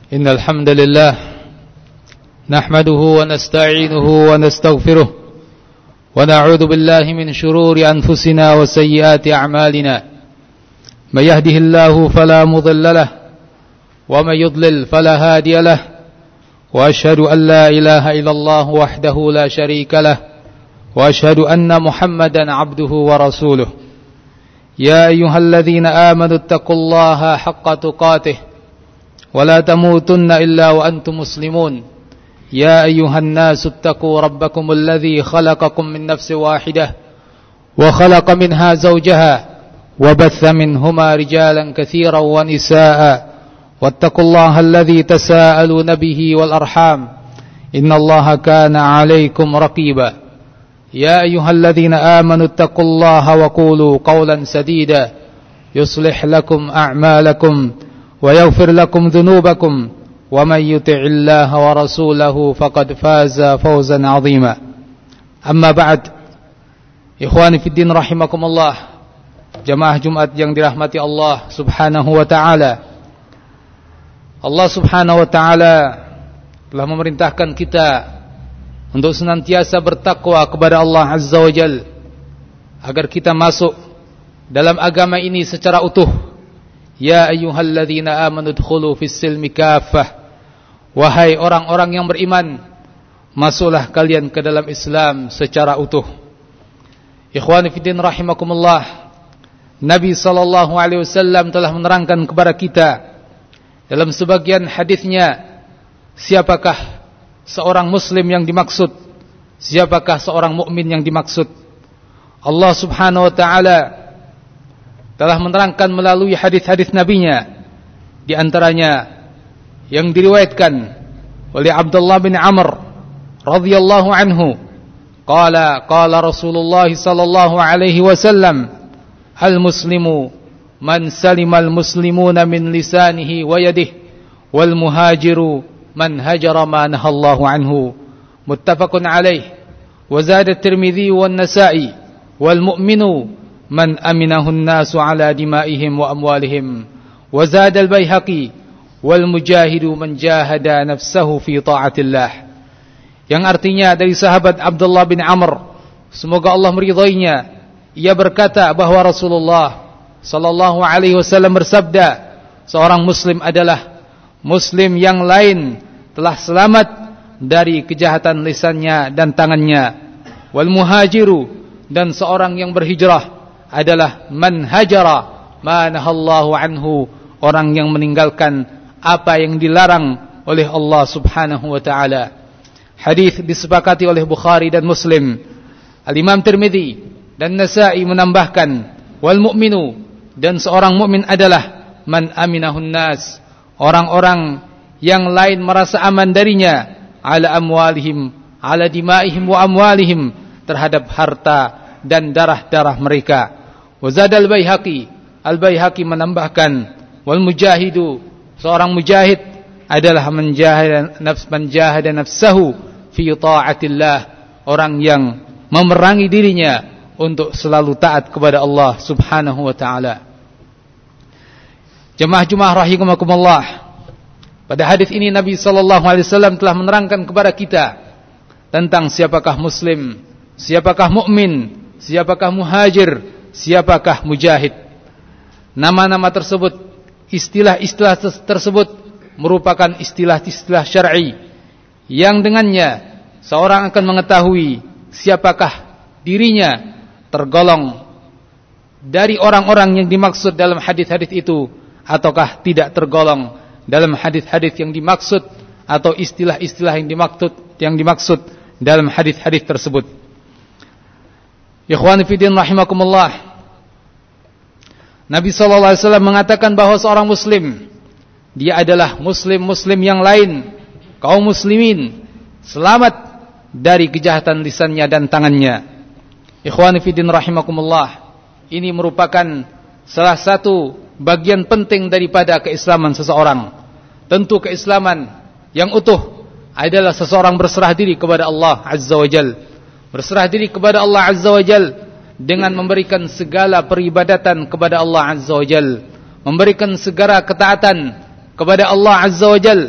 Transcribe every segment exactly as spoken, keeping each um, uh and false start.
إن الحمد لله نحمده ونستعينه ونستغفره ونعوذ بالله من شرور أنفسنا وسيئات أعمالنا من يهده الله فلا مضل له ومن يضلل فلا هادي له وأشهد أن لا إله إلا الله وحده لا شريك له وأشهد أن محمدا عبده ورسوله يا أيها الذين آمنوا اتقوا الله حق تقاته ولا تموتن إلا وأنتم مسلمون يا أيها الناس اتقوا ربكم الذي خلقكم من نفس واحدة وخلق منها زوجها وبث منهما رجالا كثيرا ونساء واتقوا الله الذي تساءلون به والأرحام إن الله كان عليكم رقيبا يا أيها الذين آمنوا اتقوا الله وقولوا قولا سديدا يصلح لكم أعمالكم ويغفر لكم ذنوبكم ومن يطع الله ورسوله فقد فاز فوزا عظيما أما بعد إخواني في الدين رحمكم الله jamaah Jumat yang dirahmati Allah subhanahu wa ta'ala. Allah subhanahu wa ta'ala telah memerintahkan kita untuk senantiasa bertakwa kepada Allah azza wa jal, agar kita masuk dalam agama ini secara utuh. Ya ayyuhalladzina amanu dkhulu fis silmi kaffah. Wahai orang-orang yang beriman, masuklah kalian ke dalam Islam secara utuh. Ikhwani fiddin rahimakumullah, Nabi sallallahu alaihi wasallam telah menerangkan kepada kita dalam sebagian hadisnya, siapakah seorang muslim yang dimaksud, siapakah seorang mukmin yang dimaksud. Allah subhanahu wa ta'ala telah menerangkan melalui hadis-hadis nabinya, di antaranya yang diriwayatkan oleh Abdullah bin Amr radhiyallahu anhu, qala qala Rasulullah sallallahu alaihi wasallam, al muslimu man salimal muslimuna min lisanihi wa yadihi wal muhajiru man hajara ma nahallahu anhu, muttafaqun alaih. Wa zada at-Tirmidzi wan Nasa'i wal mu'minu man aminahu an-nasu ala dimaihim wa amwalihim. Wa zada al-Baihaqi wal mujahidu man jahada nafsahu fi ta'atillah. Yang artinya dari sahabat Abdullah bin Amr, semoga Allah meridainya, ia berkata bahwa Rasulullah sallallahu alaihi wasallam bersabda, seorang muslim adalah muslim yang lain telah selamat dari kejahatan lisannya dan tangannya. Wal muhajiru, dan seorang yang berhijrah adalah man hajara ma nahallahu anhu, orang yang meninggalkan apa yang dilarang oleh Allah subhanahu wa ta'ala. Hadis disepakati oleh Bukhari dan Muslim. Al-Imam Tirmidzi dan Nasa'i menambahkan, wal mu'minu, dan seorang mukmin adalah man aminahun nas, orang-orang yang lain merasa aman darinya, ala amwalihim, ala dimaihim wa amwalihim, terhadap harta dan darah-darah mereka. Wa zadal Baihaqi, Al-Baihaqi menambahkan, wal mujahidu, seorang mujahid adalah menjahada nafs menjahada nafsahu fi ta'atillah, orang yang memerangi dirinya untuk selalu taat kepada Allah subhanahu wa ta'ala. Jemaah-jemaah rahimakumullah, pada hadis ini Nabi sallallahu alaihi wasallam telah menerangkan kepada kita tentang siapakah muslim, siapakah mukmin, siapakah muhajir, siapakah mujahid. Nama-nama tersebut, istilah-istilah tersebut merupakan istilah-istilah syar'i yang dengannya seorang akan mengetahui siapakah dirinya tergolong dari orang-orang yang dimaksud dalam hadis-hadis itu, ataukah tidak tergolong dalam hadis-hadis yang dimaksud atau istilah-istilah yang dimaksud yang dimaksud dalam hadis-hadis tersebut. Ikhwani fillah rahimakumullah, Nabi sallallahu alaihi wasallam mengatakan bahwa seorang muslim, dia adalah muslim-muslim yang lain, kaum muslimin, selamat dari kejahatan lisannya dan tangannya. Ikhwani fillah rahimakumullah, ini merupakan salah satu bagian penting daripada keislaman seseorang. Tentu keislaman yang utuh adalah seseorang berserah diri kepada Allah azza wa jal, berserah diri kepada Allah azza wa jal dengan memberikan segala peribadatan kepada Allah azza wa jal, memberikan segala ketaatan kepada Allah azza wa jal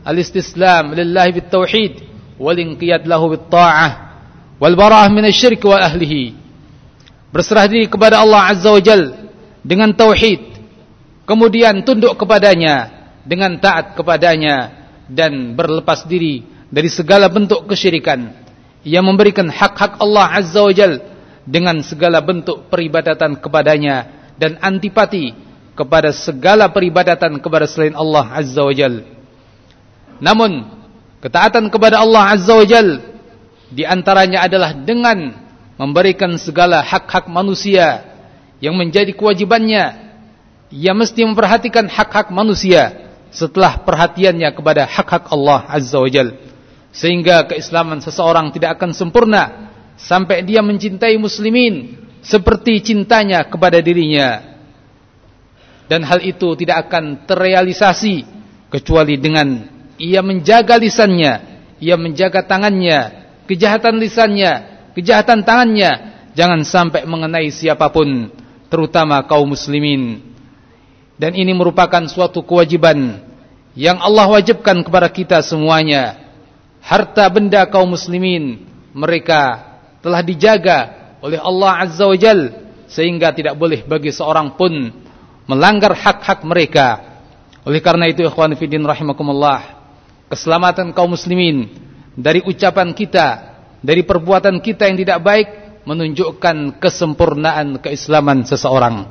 al-istislam lillahi bit-tauhid wal inqiyad lahu bit-ta'ah wal bara'ah minasy-syirk wa ahlihi. Berserah diri kepada Allah Azza wa Jalla dengan tauhid, kemudian tunduk kepadanya dengan taat kepadanya, dan berlepas diri dari segala bentuk kesyirikan. Ia memberikan hak-hak Allah Azza wa Jalla dengan segala bentuk peribadatan kepadanya, dan antipati kepada segala peribadatan kepada selain Allah Azza wa Jalla. Namun ketaatan kepada Allah Azza wa Jalla di antaranya adalah dengan memberikan segala hak-hak manusia yang menjadi kewajibannya. Ia mesti memperhatikan hak-hak manusia setelah perhatiannya kepada hak-hak Allah Azza wa Jalla, sehingga keislaman seseorang tidak akan sempurna sampai dia mencintai muslimin seperti cintanya kepada dirinya. Dan hal itu tidak akan terrealisasi kecuali dengan ia menjaga lisannya, ia menjaga tangannya, kejahatan lisannya, kejahatan tangannya jangan sampai mengenai siapapun, terutama kaum muslimin. Dan ini merupakan suatu kewajiban yang Allah wajibkan kepada kita semuanya. Harta benda kaum muslimin mereka telah dijaga oleh Allah Azza wa Jalla, sehingga tidak boleh bagi seorang pun melanggar hak-hak mereka. Oleh karena itu ikhwan fillah rahimakumullah, keselamatan kaum muslimin dari ucapan kita, dari perbuatan kita yang tidak baik, menunjukkan kesempurnaan keislaman seseorang.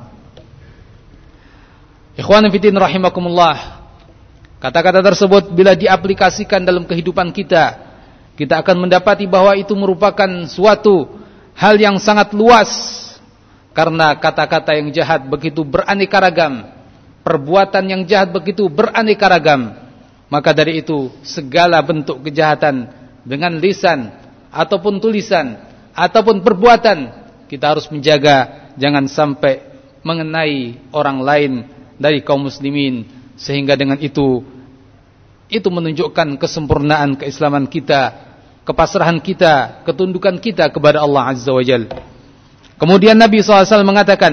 Ikhwan fillah rahimakumullah, kata-kata tersebut bila diaplikasikan dalam kehidupan kita, kita akan mendapati bahwa itu merupakan suatu hal yang sangat luas. Karena kata-kata yang jahat begitu beraneka ragam, perbuatan yang jahat begitu beraneka ragam. Maka dari itu segala bentuk kejahatan dengan lisan ataupun tulisan ataupun perbuatan, kita harus menjaga jangan sampai mengenai orang lain dari kaum muslimin, sehingga dengan itu itu menunjukkan kesempurnaan keislaman kita, kepasrahan kita, ketundukan kita kepada Allah Azza wa Jalla. Kemudian Nabi shallallahu alaihi wasallam mengatakan,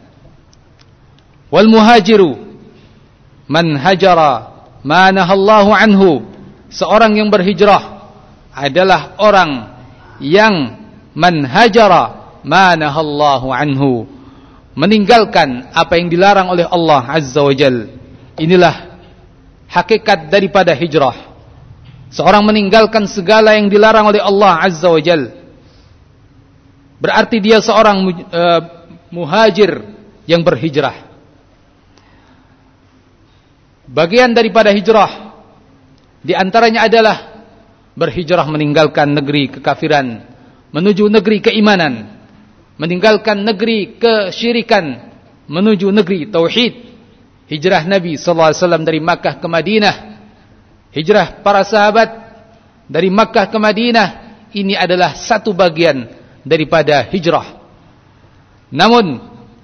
wal muhajiru man hajara ma nahallahu anhu. Seorang yang berhijrah adalah orang yang man hajara ma nahallahu anhu, meninggalkan apa yang dilarang oleh Allah Azza wa Jalla. Inilah hakikat daripada hijrah. Seorang meninggalkan segala yang dilarang oleh Allah Azza wa Jalla. Berarti dia seorang uh, muhajir yang berhijrah. Bagian daripada hijrah di antaranya adalah berhijrah meninggalkan negeri kekafiran menuju negeri keimanan, meninggalkan negeri kesyirikan menuju negeri tauhid. Hijrah Nabi sallallahu alaihi wasallam dari Makkah ke Madinah, hijrah para sahabat dari Makkah ke Madinah, ini adalah satu bagian daripada hijrah. Namun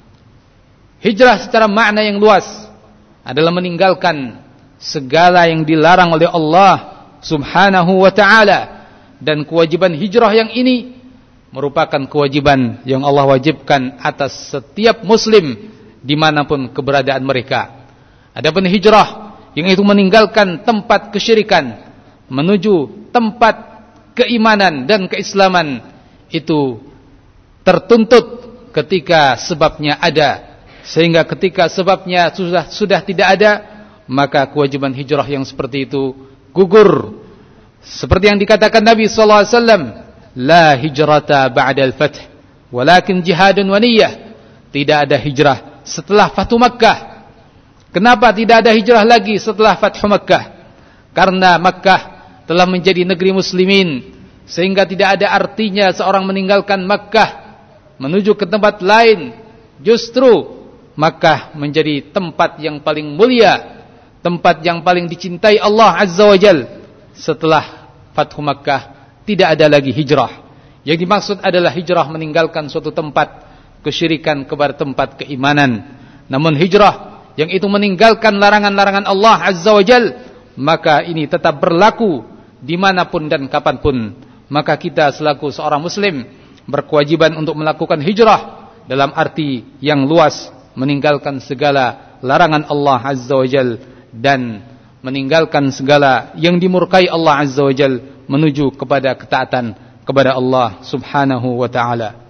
hijrah secara makna yang luas adalah meninggalkan segala yang dilarang oleh Allah Subhanahu wa ta'ala. Dan kewajiban hijrah yang ini merupakan kewajiban yang Allah wajibkan atas setiap muslim dimanapun keberadaan mereka. Adapun hijrah yang itu meninggalkan tempat kesyirikan menuju tempat keimanan dan keislaman, itu tertuntut ketika sebabnya ada, sehingga ketika sebabnya sudah sudah tidak ada, maka kewajiban hijrah yang seperti itu gugur. Seperti yang dikatakan Nabi sallallahu alaihi wasallam, la hijrata ba'dal fath walakin jihadun wa niyyah. Tidak ada hijrah setelah Fathu Makkah. Kenapa tidak ada hijrah lagi setelah Fathu Makkah? Karena Makkah telah menjadi negeri muslimin, sehingga tidak ada artinya seorang meninggalkan Makkah menuju ke tempat lain. Justru Makkah menjadi tempat yang paling mulia, tempat yang paling dicintai Allah Azza wa Jalla. Setelah Fathu Makkah tidak ada lagi hijrah. Yang dimaksud adalah hijrah meninggalkan suatu tempat kesyirikan kepada tempat keimanan. Namun hijrah yang itu meninggalkan larangan-larangan Allah Azza wa Jalla, maka ini tetap berlaku dimanapun dan kapanpun. Maka kita selaku seorang muslim berkewajiban untuk melakukan hijrah dalam arti yang luas, meninggalkan segala larangan Allah Azza wa Jalla dan meninggalkan segala yang dimurkai Allah Azza wa Jal, menuju kepada ketaatan kepada Allah Subhanahu wa ta'ala.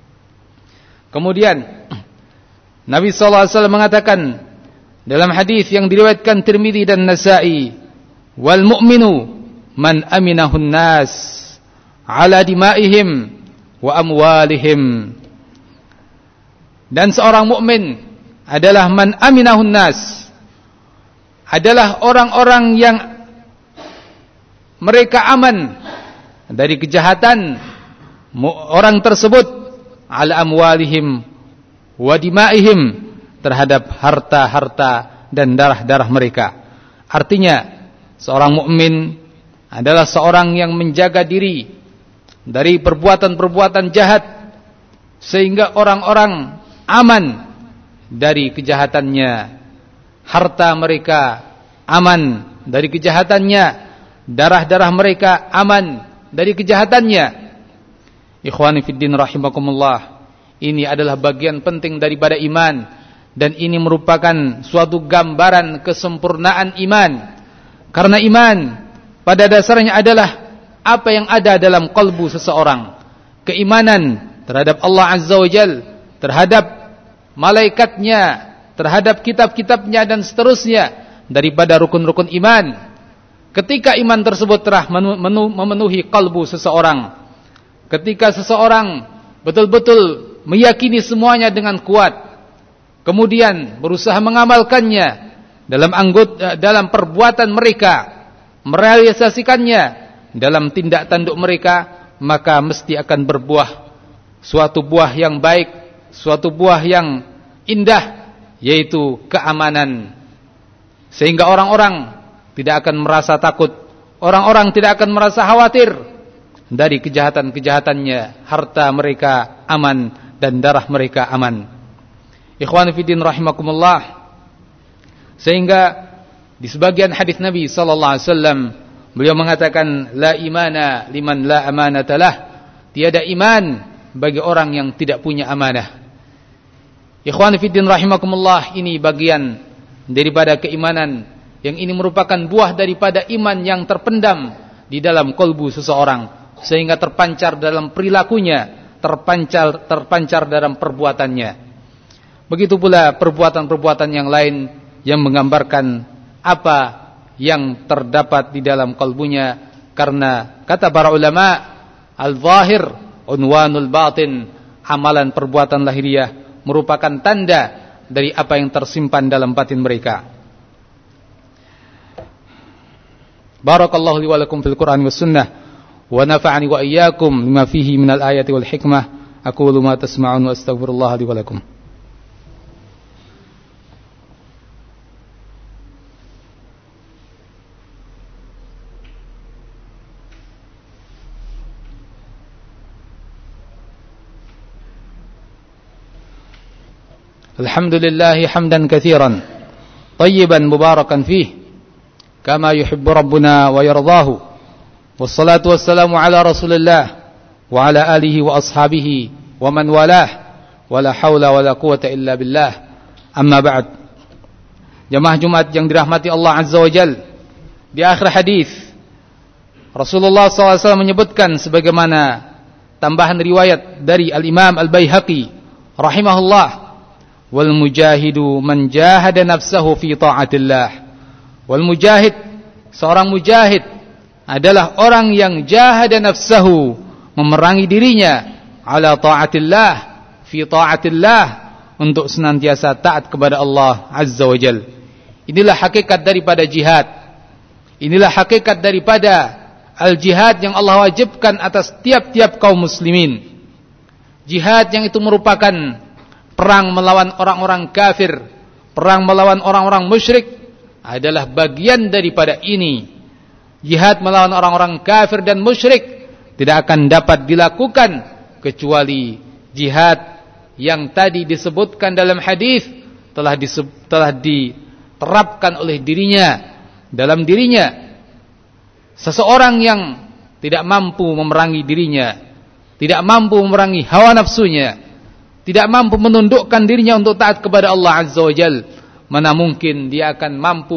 Kemudian Nabi sallallahu alaihi wasallam mengatakan dalam hadis yang diriwayatkan Tirmidzi dan Nasa'i, wal mu'minu man aminahun nas ala dima'ihim wa amwalihim. Dan seorang mukmin adalah man aminahun nas, adalah orang-orang yang mereka aman dari kejahatan orang tersebut, ala amwalihim wa dima'ihim, terhadap harta-harta dan darah-darah mereka. Artinya seorang mukmin adalah seorang yang menjaga diri dari perbuatan-perbuatan jahat, sehingga orang-orang aman dari kejahatannya, harta mereka aman dari kejahatannya, darah-darah mereka aman dari kejahatannya. Ikhwani fiddin rahimakumullah, ini adalah bagian penting daripada iman, dan ini merupakan suatu gambaran kesempurnaan iman. Karena iman pada dasarnya adalah apa yang ada dalam kalbu seseorang, keimanan terhadap Allah Azza wa Jal, terhadap malaikatnya, terhadap kitab-kitabnya, dan seterusnya daripada rukun-rukun iman. Ketika iman tersebut telah memenuhi kalbu seseorang, ketika seseorang betul-betul meyakini semuanya dengan kuat, kemudian berusaha mengamalkannya dalam anggota, dalam perbuatan mereka, merealisasikannya dalam tindak tanduk mereka, maka mesti akan berbuah suatu buah yang baik, suatu buah yang indah, yaitu keamanan. Sehingga orang-orang tidak akan merasa takut, orang-orang tidak akan merasa khawatir dari kejahatan-kejahatannya, harta mereka aman dan darah mereka aman. Ikhwan fillah rahimakumullah, sehingga di sebagian hadis Nabi sallallahu alaihi wasallam beliau mengatakan, la imana liman la amanata lah, tiada iman bagi orang yang tidak punya amanah. Ikhwan fillah rahimakumullah, ini bagian daripada keimanan, yang ini merupakan buah daripada iman yang terpendam di dalam kalbu seseorang, sehingga terpancar dalam perilakunya, terpancar terpancar dalam perbuatannya. Begitu pula perbuatan-perbuatan yang lain yang menggambarkan apa yang terdapat di dalam kalbunya. Karena kata para ulama, al-zahir unwanul batin, amalan perbuatan lahiriah merupakan tanda dari apa yang tersimpan dalam batin mereka. Barakallahu li wa lakum fil Qur'an was sunnah, wa nafa'ani wa iyyakum lima fihi minal ayati wal hikmah. Aqulu ma tasma'un wa astaghfirullah li wa lakum. Alhamdulillah hamdan katsiran tayyiban mubarakan fih kama yuhibbu rabbuna wa yardahu, wassalatu wassalamu ala rasulillah wa ala alihi wa ashabihi wa man walah, wa la hawla wa la quwata illa billah. Amma ba'd. Jamaah Jumat yang dirahmati Allah Azza wa Jal, di akhir hadis Rasulullah sallallahu alaihi wasallam menyebutkan sebagaimana tambahan riwayat dari Al-Imam Al-Baihaqi rahimahullah, wal mujahidu man jahada nafsahu fi ta'atillah. Wal mujahid, seorang mujahid adalah orang yang jahada nafsahu, memerangi dirinya, ala ta'atillah, fi ta'atillah, untuk senantiasa taat kepada Allah Azza wa Jal. Inilah hakikat daripada jihad. Inilah hakikat daripada al-jihad yang Allah wajibkan atas tiap-tiap kaum muslimin. Jihad yang itu merupakan perang melawan orang-orang kafir, perang melawan orang-orang musyrik, adalah bagian daripada ini. Jihad melawan orang-orang kafir dan musyrik tidak akan dapat dilakukan kecuali jihad yang tadi disebutkan dalam hadis telah diseb, telah diterapkan oleh dirinya, dalam dirinya. Seseorang yang tidak mampu memerangi dirinya, tidak mampu memerangi hawa nafsunya, tidak mampu menundukkan dirinya untuk taat kepada Allah Azza wa Jal, mana mungkin dia akan mampu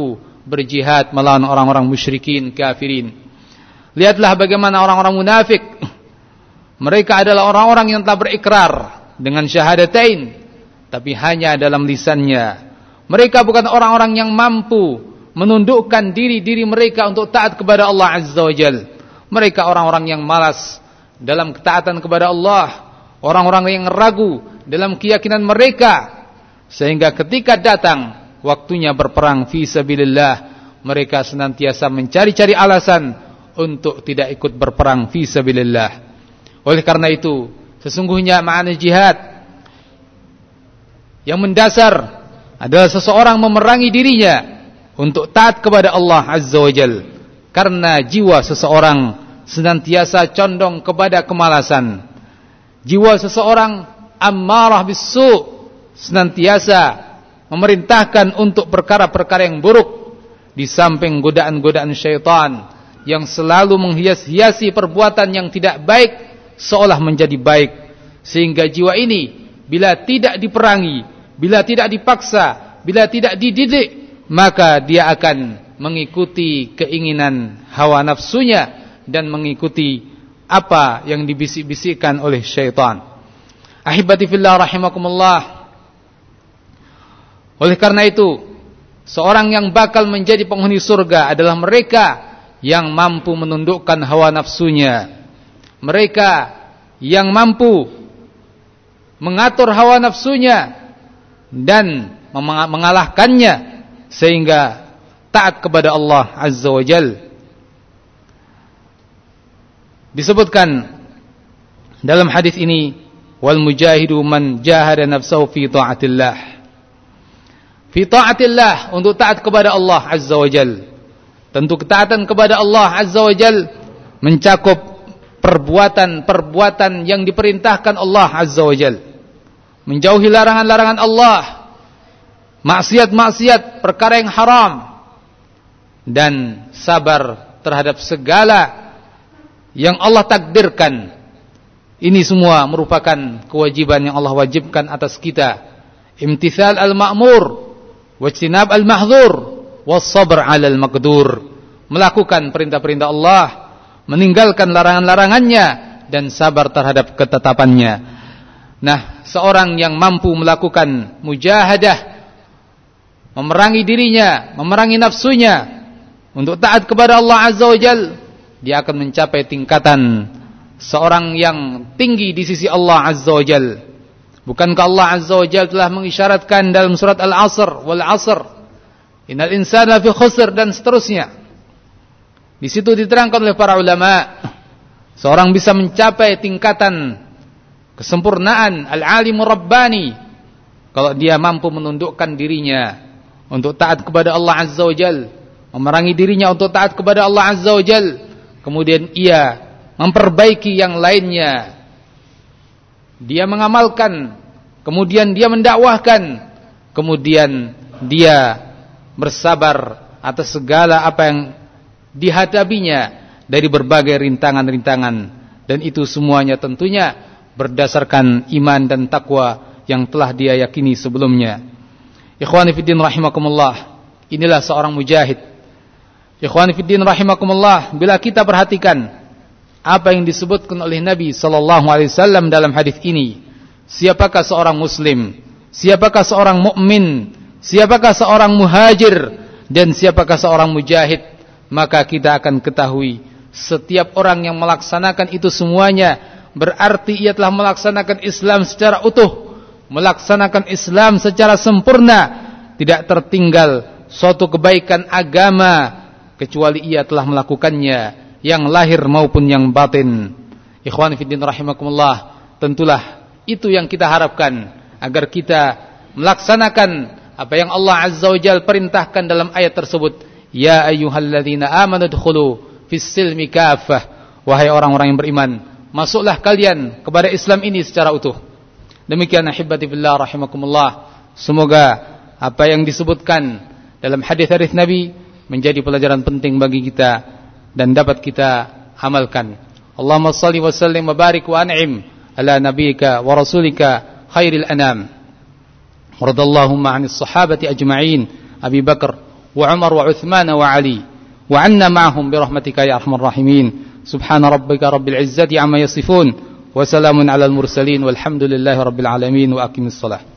berjihad melawan orang-orang musyrikin, kafirin. Lihatlah bagaimana orang-orang munafik. Mereka adalah orang-orang yang telah berikrar dengan syahadatain, tapi hanya dalam lisannya. Mereka bukan orang-orang yang mampu menundukkan diri-diri mereka untuk taat kepada Allah Azza wa Jal. Mereka orang-orang yang malas dalam ketaatan kepada Allah, orang-orang yang ragu dalam keyakinan mereka, sehingga ketika datang waktunya berperang fi sabilillah, mereka senantiasa mencari-cari alasan untuk tidak ikut berperang fi sabilillah. Oleh karena itu, sesungguhnya makna jihad yang mendasar adalah seseorang memerangi dirinya untuk taat kepada Allah Azza wa Jal, karena jiwa seseorang senantiasa condong kepada kemalasan. Jiwa seseorang ammarah bis-su', senantiasa memerintahkan untuk perkara-perkara yang buruk, di samping godaan-godaan syaitan yang selalu menghias-hiasi perbuatan yang tidak baik seolah menjadi baik. Sehingga jiwa ini bila tidak diperangi, bila tidak dipaksa, bila tidak dididik, maka dia akan mengikuti keinginan hawa nafsunya dan mengikuti apa yang dibisik-bisikkan oleh syaitan. Ahibati fillah rahimakumullah. Oleh karena itu, seorang yang bakal menjadi penghuni surga adalah mereka yang mampu menundukkan hawa nafsunya. Mereka yang mampu mengatur hawa nafsunya dan mengalahkannya sehingga taat kepada Allah Azza wa Jal. Disebutkan dalam hadis ini, wal mujahidu man jahada nafsahu fi ta'atillah. Fi ta'atillah, untuk taat kepada Allah Azza wa Jal. Tentu ketaatan kepada Allah Azza wa Jal mencakup perbuatan-perbuatan yang diperintahkan Allah Azza wa Jal, menjauhi larangan-larangan Allah, maksiat-maksiat, perkara yang haram, dan sabar terhadap segala yang Allah takdirkan. Ini semua merupakan kewajiban yang Allah wajibkan atas kita. Imtithal al-ma'mur wajtinab al-mahdzur was-sabr 'alal maqdur. Melakukan perintah-perintah Allah, meninggalkan larangan-larangannya, dan sabar terhadap ketetapannya. Nah, seorang yang mampu melakukan mujahadah, memerangi dirinya, memerangi nafsunya untuk taat kepada Allah Azza wa Jal, dia akan mencapai tingkatan seorang yang tinggi di sisi Allah Azza wa Jal. Bukankah Allah Azza wa Jal telah mengisyaratkan dalam surat Al-Asr, wal 'asr innal insana lafi khusr, dan seterusnya. Di situ diterangkan oleh para ulama, seorang bisa mencapai tingkatan kesempurnaan al-alimur rabbani kalau dia mampu menundukkan dirinya untuk taat kepada Allah Azza wa Jal, memerangi dirinya untuk taat kepada Allah Azza wa Jal, kemudian ia memperbaiki yang lainnya, dia mengamalkan, kemudian dia mendakwahkan, kemudian dia bersabar atas segala apa yang dihadapinya dari berbagai rintangan-rintangan, dan itu semuanya tentunya berdasarkan iman dan takwa yang telah dia yakini sebelumnya. Ikhwani fiddin rahimakumullah, inilah seorang mujahid. Ikhwani fiddin rahimakumullah, bila kita perhatikan apa yang disebutkan oleh Nabi sallallahu alaihi wasallam dalam hadis ini, siapakah seorang muslim, siapakah seorang mukmin, siapakah seorang muhajir, dan siapakah seorang mujahid, maka kita akan ketahui setiap orang yang melaksanakan itu semuanya berarti ia telah melaksanakan Islam secara utuh, melaksanakan Islam secara sempurna, tidak tertinggal suatu kebaikan agama kecuali ia telah melakukannya, yang lahir maupun yang batin. Ikhwan fillah rahimakumullah, tentulah itu yang kita harapkan, agar kita melaksanakan apa yang Allah Azza wa Jalla perintahkan dalam ayat tersebut. Ya ayyuhalladzina amanu dkhulu fis silmi kaffah, wahai orang-orang yang beriman, masuklah kalian kepada Islam ini secara utuh. Demikian ahibati fillah rahimakumullah, semoga apa yang disebutkan dalam hadis-hadis Nabi menjadi pelajaran penting bagi kita dan dapat kita amalkan. Allahumma shalli wa sallim wa barik wa an'im ala nabiyyika wa rasulika khairil anam. Radallahumma 'anis sahabati ajma'in, Abi Bakar wa Umar wa Uthman wa Ali wa 'anna ma'ahum bi rahmatika ya arhamar rahimin. Subhana rabbika rabbil izzati amma yasifun wa salamun 'alal mursalin walhamdulillahi rabbil alamin wa aqimis shalah.